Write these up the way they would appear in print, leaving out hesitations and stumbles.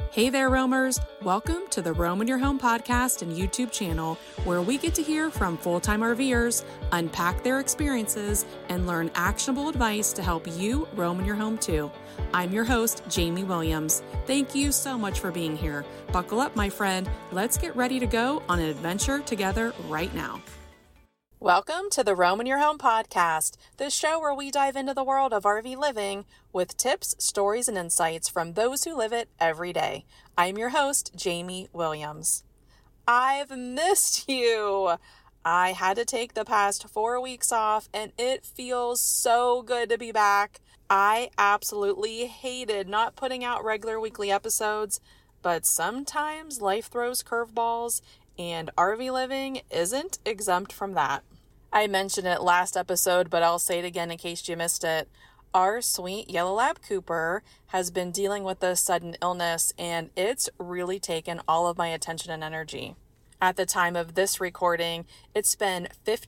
Hey there, roamers. Welcome to the Roam in Your Home podcast and YouTube channel, where we get to hear from full-time RVers, unpack their experiences, and learn actionable advice to help you roam in your home too. I'm your host, Jamie Williams. Thank you so much for being here. Buckle up, my friend. Let's get ready to go on an adventure together right now. Welcome to the Roam in Your Home podcast, the show where we dive into the world of RV living with tips, stories, and insights from those who live it every day. I'm your host, Jamie Williams. I've missed you. I had to take the past 4 weeks off, and it feels so good to be back. I absolutely hated not putting out regular weekly episodes, but sometimes life throws curveballs, and RV living isn't exempt from that. I mentioned it last episode, but I'll say it again in case you missed it. Our sweet yellow lab Cooper has been dealing with a sudden illness, and it's really taken all of my attention and energy. At the time of this recording, it's been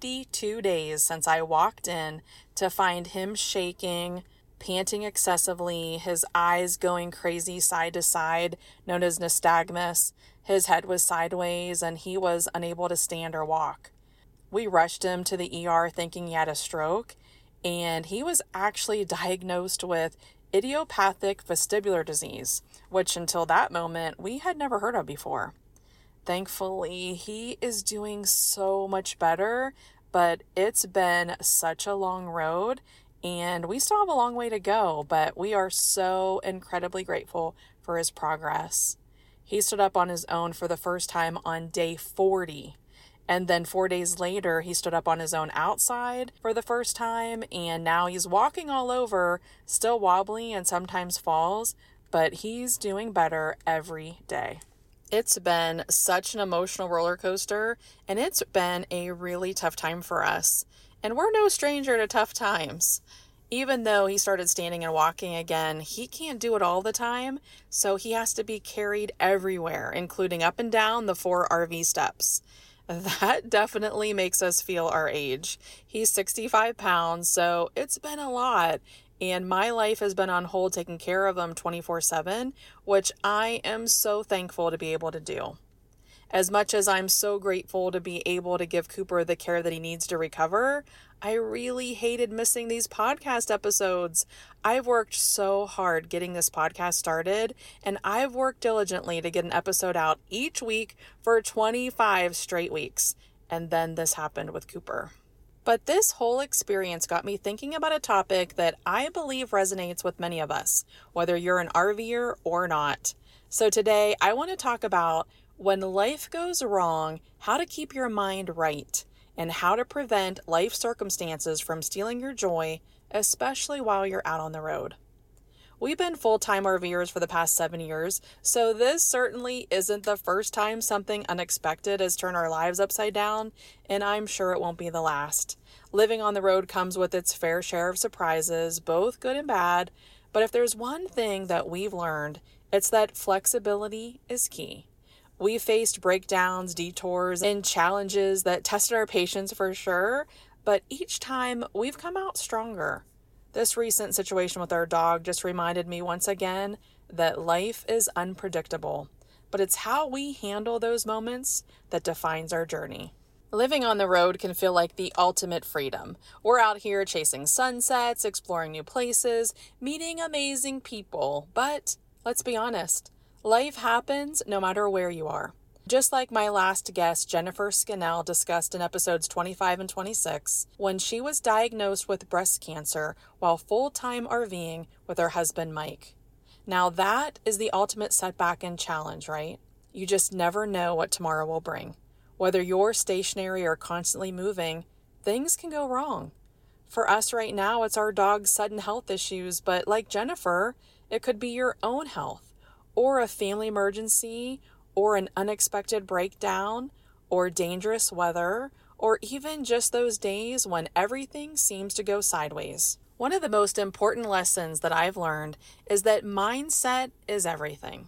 52 days since I walked in to find him shaking, panting excessively, his eyes going crazy side to side, known as nystagmus. His head was sideways, and he was unable to stand or walk. We rushed him to the ER thinking he had a stroke, and he was actually diagnosed with idiopathic vestibular disease, which until that moment we had never heard of before. Thankfully, he is doing so much better, but it's been such a long road, and we still have a long way to go, but we are so incredibly grateful for his progress. He stood up on his own for the first time on day 40. And then 4 days later, he stood up on his own outside for the first time, and now he's walking all over, still wobbly and sometimes falls, but he's doing better every day. It's been such an emotional roller coaster, and it's been a really tough time for us. And we're no stranger to tough times. Even though he started standing and walking again, he can't do it all the time, so he has to be carried everywhere, including up and down the 4 RV steps. That definitely makes us feel our age. He's 65 pounds, so it's been a lot. And my life has been on hold taking care of him 24/7, which I am so thankful to be able to do. As much as I'm so grateful to be able to give Cooper the care that he needs to recover, I really hated missing these podcast episodes. I've worked so hard getting this podcast started, and I've worked diligently to get an episode out each week for 25 straight weeks. And then this happened with Cooper. But this whole experience got me thinking about a topic that I believe resonates with many of us, whether you're an RVer or not. So today I want to talk about when life goes wrong, how to keep your mind right, and how to prevent life circumstances from stealing your joy, especially while you're out on the road. We've been full-time RVers for the past 7 years, so this certainly isn't the first time something unexpected has turned our lives upside down, and I'm sure it won't be the last. Living on the road comes with its fair share of surprises, both good and bad, but if there's one thing that we've learned, it's that flexibility is key. We faced breakdowns, detours, and challenges that tested our patience for sure, but each time we've come out stronger. This recent situation with our dog just reminded me once again that life is unpredictable, but it's how we handle those moments that defines our journey. Living on the road can feel like the ultimate freedom. We're out here chasing sunsets, exploring new places, meeting amazing people, but let's be honest. Life happens no matter where you are. Just like my last guest, Jennifer Scannell, discussed in episodes 25 and 26, when she was diagnosed with breast cancer while full-time RVing with her husband, Mike. Now that is the ultimate setback and challenge, right? You just never know what tomorrow will bring. Whether you're stationary or constantly moving, things can go wrong. For us right now, it's our dog's sudden health issues, but like Jennifer, it could be your own health, or a family emergency, or an unexpected breakdown, or dangerous weather, or even just those days when everything seems to go sideways. One of the most important lessons that I've learned is that mindset is everything.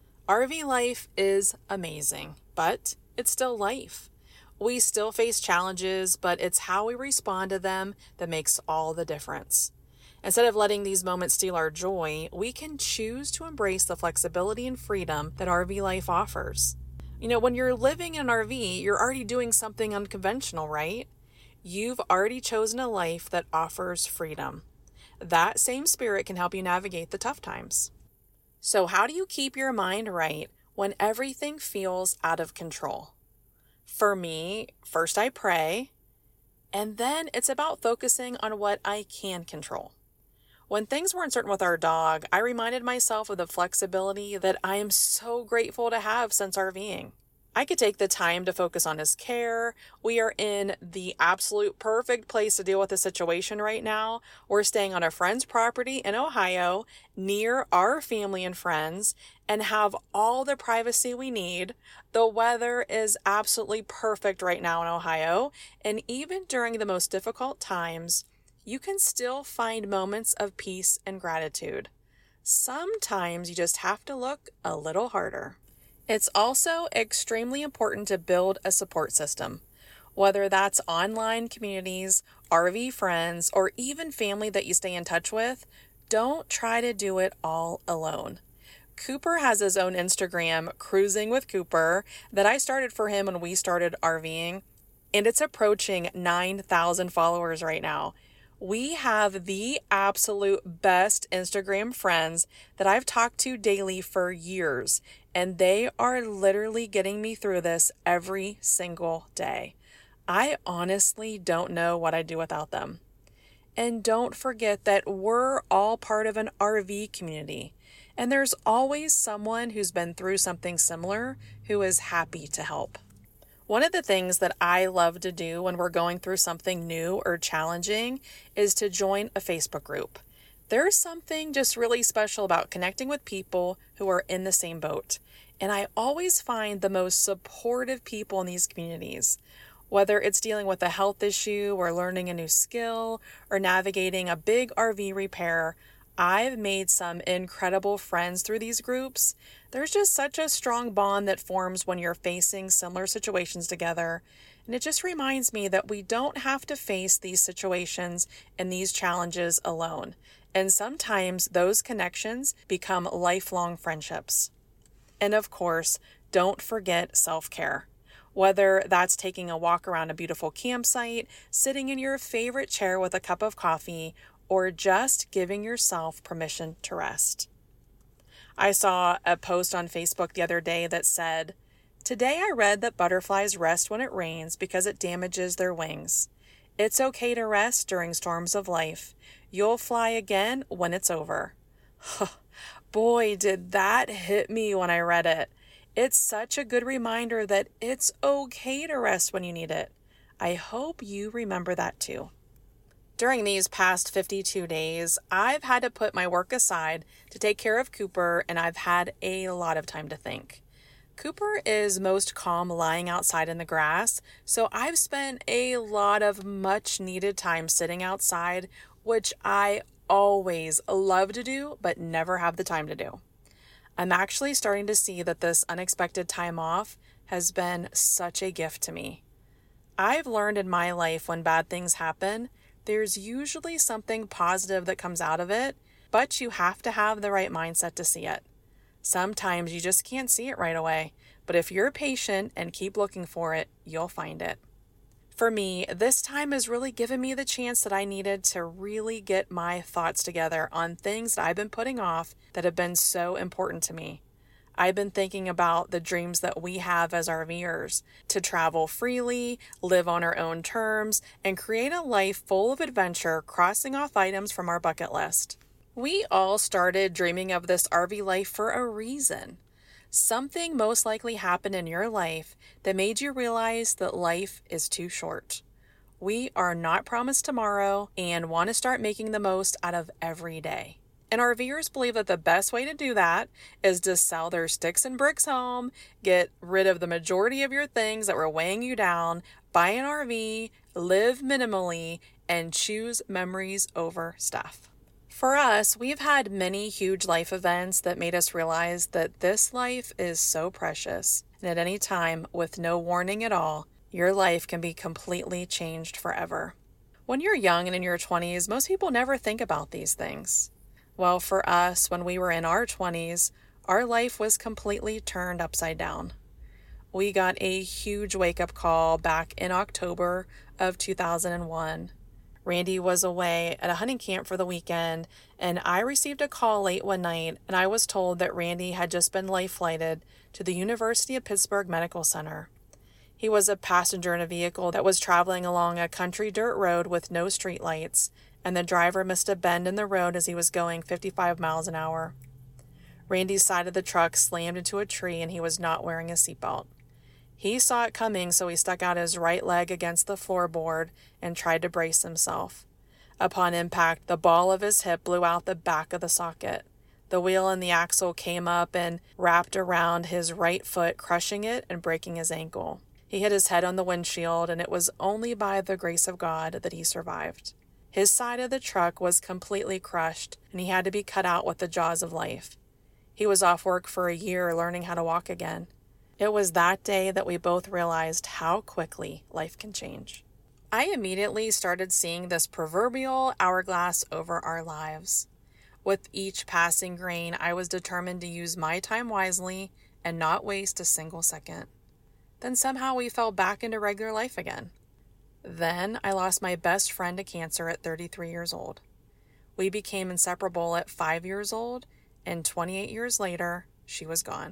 RV life is amazing, but it's still life. We still face challenges, but it's how we respond to them that makes all the difference. Instead of letting these moments steal our joy, we can choose to embrace the flexibility and freedom that RV life offers. When you're living in an RV, you're already doing something unconventional, right? You've already chosen a life that offers freedom. That same spirit can help you navigate the tough times. So how do you keep your mind right when everything feels out of control? For me, first I pray, and then it's about focusing on what I can control. When things weren't certain with our dog, I reminded myself of the flexibility that I am so grateful to have since RVing. I could take the time to focus on his care. We are in the absolute perfect place to deal with the situation right now. We're staying on a friend's property in Ohio, near our family and friends, and have all the privacy we need. The weather is absolutely perfect right now in Ohio, and even during the most difficult times, you can still find moments of peace and gratitude. Sometimes you just have to look a little harder. It's also extremely important to build a support system, whether that's online communities, RV friends, or even family that you stay in touch with. Don't try to do it all alone. Cooper has his own Instagram, Cruising with Cooper, that I started for him when we started RVing, and it's approaching 9,000 followers right now. We have the absolute best Instagram friends that I've talked to daily for years, and they are literally getting me through this every single day. I honestly don't know what I'd do without them. And don't forget that we're all part of an RV community, and there's always someone who's been through something similar who is happy to help. One of the things that I love to do when we're going through something new or challenging is to join a Facebook group. There's something just really special about connecting with people who are in the same boat. And I always find the most supportive people in these communities. Whether it's dealing with a health issue or learning a new skill or navigating a big RV repair, I've made some incredible friends through these groups. There's just such a strong bond that forms when you're facing similar situations together. And it just reminds me that we don't have to face these situations and these challenges alone. And sometimes those connections become lifelong friendships. And of course, don't forget self-care. Whether that's taking a walk around a beautiful campsite, sitting in your favorite chair with a cup of coffee, or just giving yourself permission to rest. I saw a post on Facebook the other day that said, "Today I read that butterflies rest when it rains because it damages their wings. It's okay to rest during storms of life. You'll fly again when it's over." Boy, did that hit me when I read it. It's such a good reminder that it's okay to rest when you need it. I hope you remember that too. During these past 52 days, I've had to put my work aside to take care of Cooper, and I've had a lot of time to think. Cooper is most calm lying outside in the grass, so I've spent a lot of much needed time sitting outside, which I always love to do, but never have the time to do. I'm actually starting to see that this unexpected time off has been such a gift to me. I've learned in my life when bad things happen, there's usually something positive that comes out of it, but you have to have the right mindset to see it. Sometimes you just can't see it right away, but if you're patient and keep looking for it, you'll find it. For me, this time has really given me the chance that I needed to really get my thoughts together on things that I've been putting off that have been so important to me. I've been thinking about the dreams that we have as RVers, to travel freely, live on our own terms, and create a life full of adventure, crossing off items from our bucket list. We all started dreaming of this RV life for a reason. Something most likely happened in your life that made you realize that life is too short. We are not promised tomorrow and want to start making the most out of every day. And RVers believe that the best way to do that is to sell their sticks and bricks home, get rid of the majority of your things that were weighing you down, buy an RV, live minimally, and choose memories over stuff. For us, we've had many huge life events that made us realize that this life is so precious. And at any time, with no warning at all, your life can be completely changed forever. When you're young and in your 20s, most people never think about these things. Well, for us, when we were in our 20s, our life was completely turned upside down. We got a huge wake-up call back in October of 2001. Randy was away at a hunting camp for the weekend, and I received a call late one night, and I was told that Randy had just been life-flighted to the University of Pittsburgh Medical Center. He was a passenger in a vehicle that was traveling along a country dirt road with no streetlights, and the driver missed a bend in the road as he was going 55 miles an hour. Randy's side of the truck slammed into a tree, and he was not wearing a seatbelt. He saw it coming, so he stuck out his right leg against the floorboard and tried to brace himself. Upon impact, the ball of his hip blew out the back of the socket. The wheel and the axle came up and wrapped around his right foot, crushing it and breaking his ankle. He hit his head on the windshield, and it was only by the grace of God that he survived. His side of the truck was completely crushed, and he had to be cut out with the jaws of life. He was off work for a year learning how to walk again. It was that day that we both realized how quickly life can change. I immediately started seeing this proverbial hourglass over our lives. With each passing grain, I was determined to use my time wisely and not waste a single second. Then somehow we fell back into regular life again. Then I lost my best friend to cancer at 33 years old. We became inseparable at 5 years old, and 28 years later, she was gone.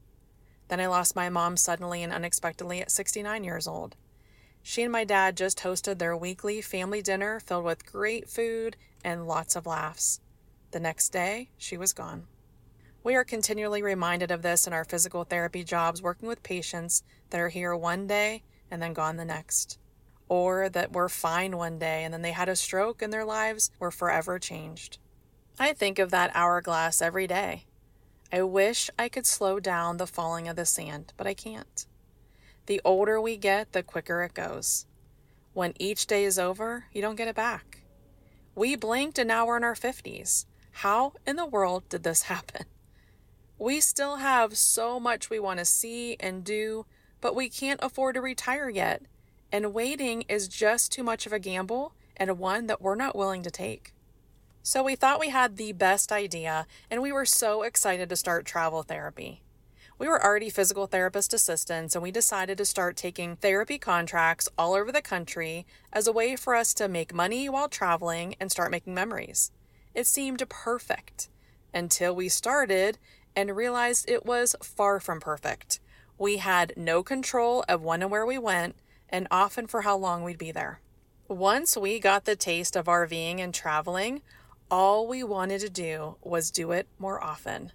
Then I lost my mom suddenly and unexpectedly at 69 years old. She and my dad just hosted their weekly family dinner filled with great food and lots of laughs. The next day, she was gone. We are continually reminded of this in our physical therapy jobs, working with patients that are here one day and then gone the next. Or that were fine one day and then they had a stroke and their lives were forever changed. I think of that hourglass every day. I wish I could slow down the falling of the sand, but I can't. The older we get, the quicker it goes. When each day is over, you don't get it back. We blinked and now we're in our 50s. How in the world did this happen? We still have so much we want to see and do, but we can't afford to retire yet. And waiting is just too much of a gamble and one that we're not willing to take. So we thought we had the best idea, and we were so excited to start travel therapy. We were already physical therapist assistants, and we decided to start taking therapy contracts all over the country as a way for us to make money while traveling and start making memories. It seemed perfect until we started and realized it was far from perfect. We had no control of when and where we went, and often for how long we'd be there. Once we got the taste of RVing and traveling, all we wanted to do was do it more often.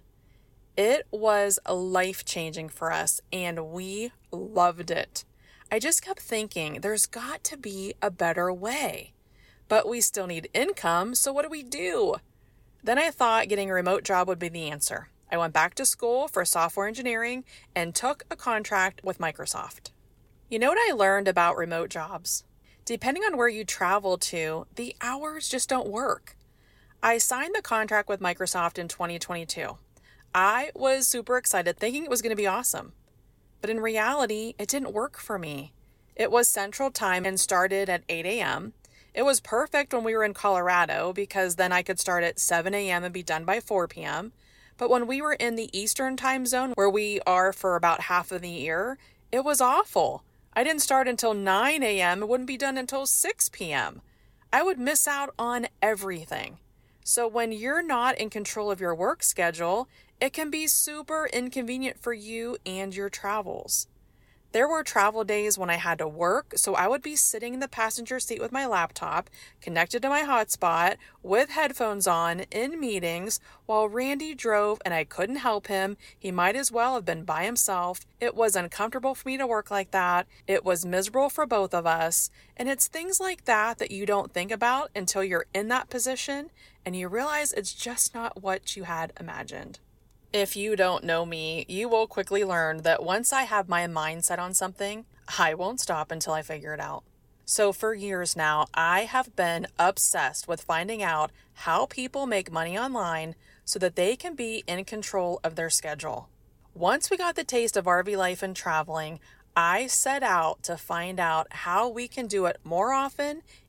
It was life-changing for us, and we loved it. I just kept thinking, there's got to be a better way. But we still need income, so what do? Then I thought getting a remote job would be the answer. I went back to school for software engineering and took a contract with Microsoft. You know what I learned about remote jobs? Depending on where you travel to, the hours just don't work. I signed the contract with Microsoft in 2022. I was super excited, thinking it was going to be awesome. But in reality, it didn't work for me. It was Central Time and started at 8 a.m. It was perfect when we were in Colorado because then I could start at 7 a.m. and be done by 4 p.m. But when we were in the Eastern Time zone, where we are for about half of the year, it was awful. I didn't start until 9 a.m. It wouldn't be done until 6 p.m. I would miss out on everything. So when you're not in control of your work schedule, it can be super inconvenient for you and your travels. There were travel days when I had to work, so I would be sitting in the passenger seat with my laptop, connected to my hotspot, with headphones on, in meetings, while Randy drove and I couldn't help him. He might as well have been by himself. It was uncomfortable for me to work like that. It was miserable for both of us. And it's things like that that you don't think about until you're in that position and you realize it's just not what you had imagined. If you don't know me, you will quickly learn that once I have my mind set on something, I won't stop until I figure it out. So for years now, I have been obsessed with finding out how people make money online so that they can be in control of their schedule. Once we got the taste of RV life and traveling, I set out to find out how we can do it more often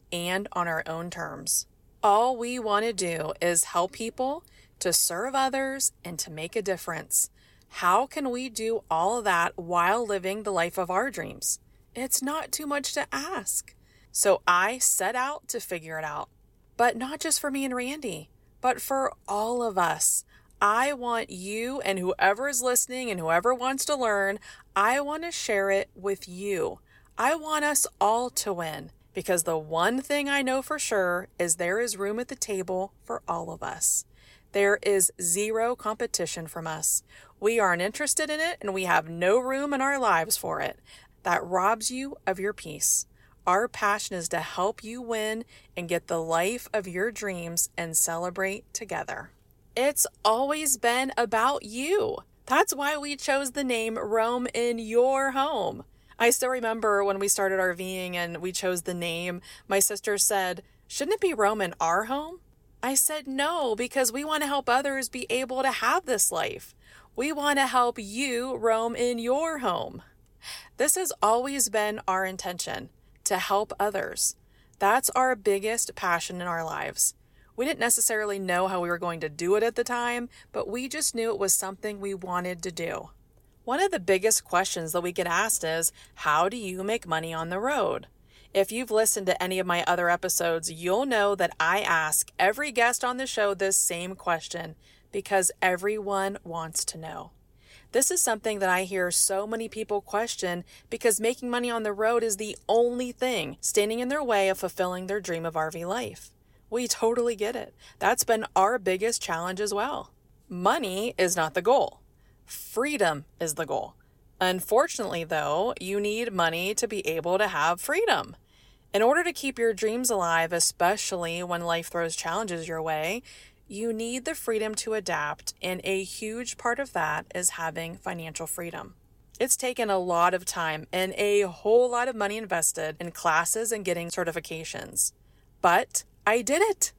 and on our own terms. All we want to do is help people, to serve others, and to make a difference. How can we do all of that while living the life of our dreams? It's not too much to ask. So I set out to figure it out. But not just for me and Randy, but for all of us. I want you and whoever is listening and whoever wants to learn, I want to share it with you. I want us all to win, because the one thing I know for sure is there is room at the table for all of us. There is zero competition from us. We aren't interested in it, and we have no room in our lives for it. That robs you of your peace. Our passion is to help you win and get the life of your dreams and celebrate together. It's always been about you. That's why we chose the name Roam in Your Home. I still remember when we started RVing and we chose the name, my sister said, "Shouldn't it be Roam in Our Home?" I said, "No, because we want to help others be able to have this life. We want to help you roam in your home." This has always been our intention, to help others. That's our biggest passion in our lives. We didn't necessarily know how we were going to do it at the time, but we just knew it was something we wanted to do. One of the biggest questions that we get asked is, how do you make money on the road? If you've listened to any of my other episodes, you'll know that I ask every guest on the show this same question because everyone wants to know. This is something that I hear so many people question because making money on the road is the only thing standing in their way of fulfilling their dream of RV life. We totally get it. That's been our biggest challenge as well. Money is not the goal. Freedom is the goal. Unfortunately, though, you need money to be able to have freedom. In order to keep your dreams alive, especially when life throws challenges your way, you need the freedom to adapt, and a huge part of that is having financial freedom. It's taken a lot of time and a whole lot of money invested in classes and getting certifications. But I did it.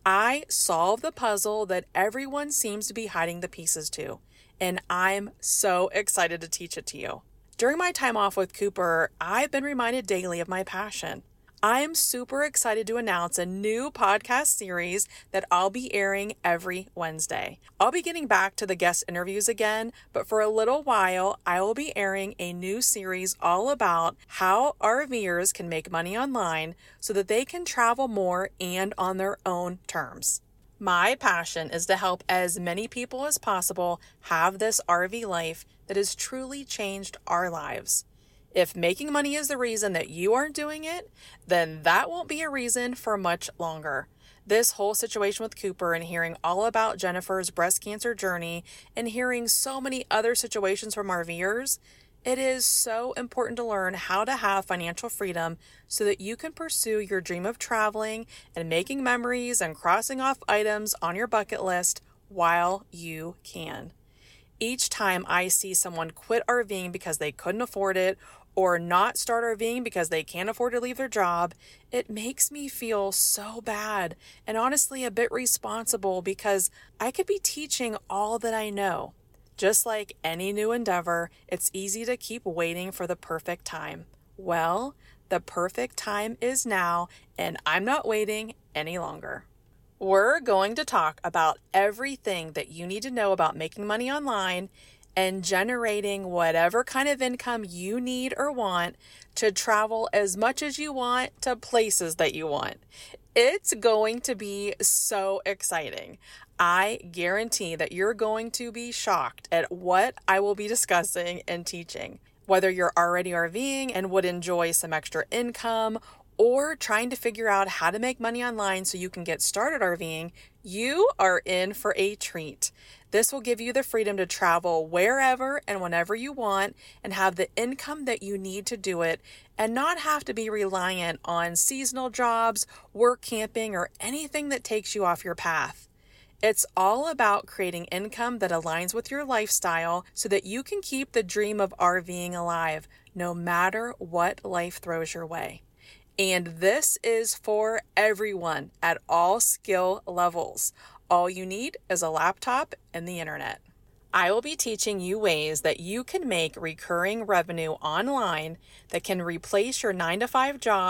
I solved the puzzle that everyone seems to be hiding the pieces to, and I'm so excited to teach it to you. During my time off with Cooper, I've been reminded daily of my passion. I'm super excited to announce a new podcast series that I'll be airing every Wednesday. I'll be getting back to the guest interviews again, but for a little while, I will be airing a new series all about how RVers can make money online so that they can travel more and on their own terms. My passion is to help as many people as possible have this RV life that has truly changed our lives. If making money is the reason that you aren't doing it, then that won't be a reason for much longer. This whole situation with Cooper and hearing all about Jennifer's breast cancer journey and hearing so many other situations from RVers, it is so important to learn how to have financial freedom so that you can pursue your dream of traveling and making memories and crossing off items on your bucket list while you can. Each time I see someone quit RVing because they couldn't afford it or not start RVing because they can't afford to leave their job, it makes me feel so bad and honestly a bit responsible because I could be teaching all that I know. Just like any new endeavor, it's easy to keep waiting for the perfect time. Well, the perfect time is now, and I'm not waiting any longer. We're going to talk about everything that you need to know about making money online and generating whatever kind of income you need or want to travel as much as you want to places that you want. It's going to be so exciting. I guarantee that you're going to be shocked at what I will be discussing and teaching. Whether you're already RVing and would enjoy some extra income or trying to figure out how to make money online so you can get started RVing, you are in for a treat. This will give you the freedom to travel wherever and whenever you want and have the income that you need to do it and not have to be reliant on seasonal jobs, work camping, or anything that takes you off your path. It's all about creating income that aligns with your lifestyle so that you can keep the dream of RVing alive no matter what life throws your way. And this is for everyone at all skill levels. All you need is a laptop and the internet. I will be teaching you ways that you can make recurring revenue online that can replace your 9-to-5 job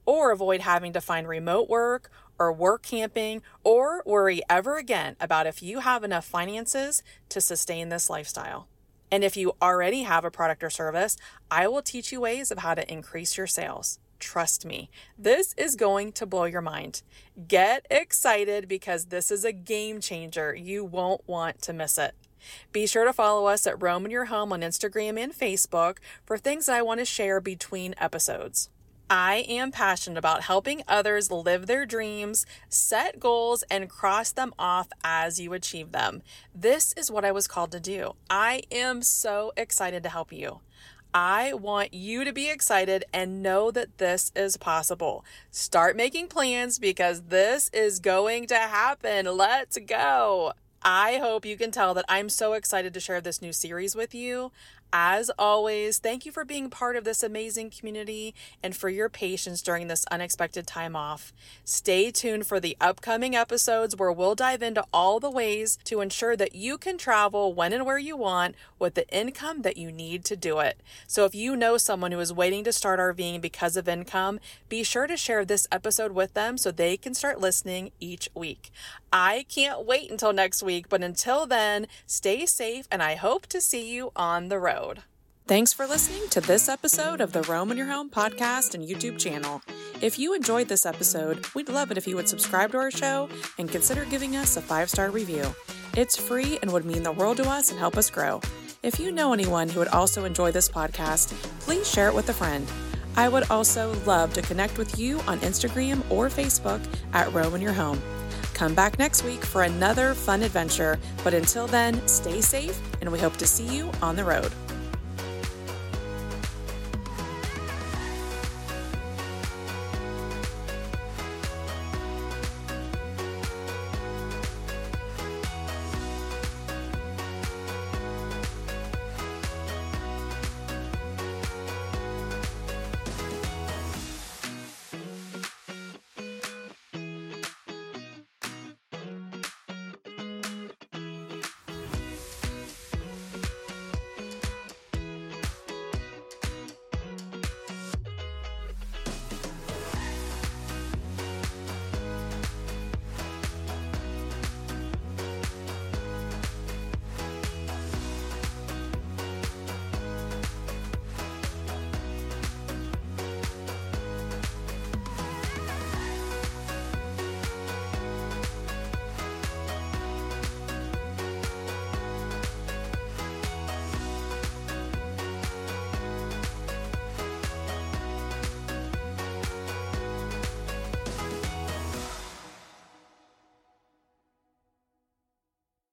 or avoid having to find remote work or work camping or worry ever again about if you have enough finances to sustain this lifestyle. And if you already have a product or service, I will teach you ways of how to increase your sales. Trust me, this is going to blow your mind. Get excited because this is a game changer. You won't want to miss it. Be sure to follow us at Rome in Your Home on Instagram and Facebook for things I want to share between episodes. I am passionate about helping others live their dreams, set goals, and cross them off as you achieve them. This is what I was called to do. I am so excited to help you. I want you to be excited and know that this is possible. Start making plans because this is going to happen. Let's go. I hope you can tell that I'm so excited to share this new series with you. As always, thank you for being part of this amazing community and for your patience during this unexpected time off. Stay tuned for the upcoming episodes where we'll dive into all the ways to ensure that you can travel when and where you want with the income that you need to do it. So if you know someone who is waiting to start RVing because of income, be sure to share this episode with them so they can start listening each week. I can't wait until next week, but until then, stay safe and I hope to see you on the road. Thanks for listening to this episode of the Rome in Your Home podcast and YouTube channel. If you enjoyed this episode, we'd love it if you would subscribe to our show and consider giving us a 5-star review. It's free and would mean the world to us and help us grow. If you know anyone who would also enjoy this podcast, please share it with a friend. I would also love to connect with you on Instagram or Facebook at Rome in Your Home. Come back next week for another fun adventure, but until then, stay safe and we hope to see you on the road.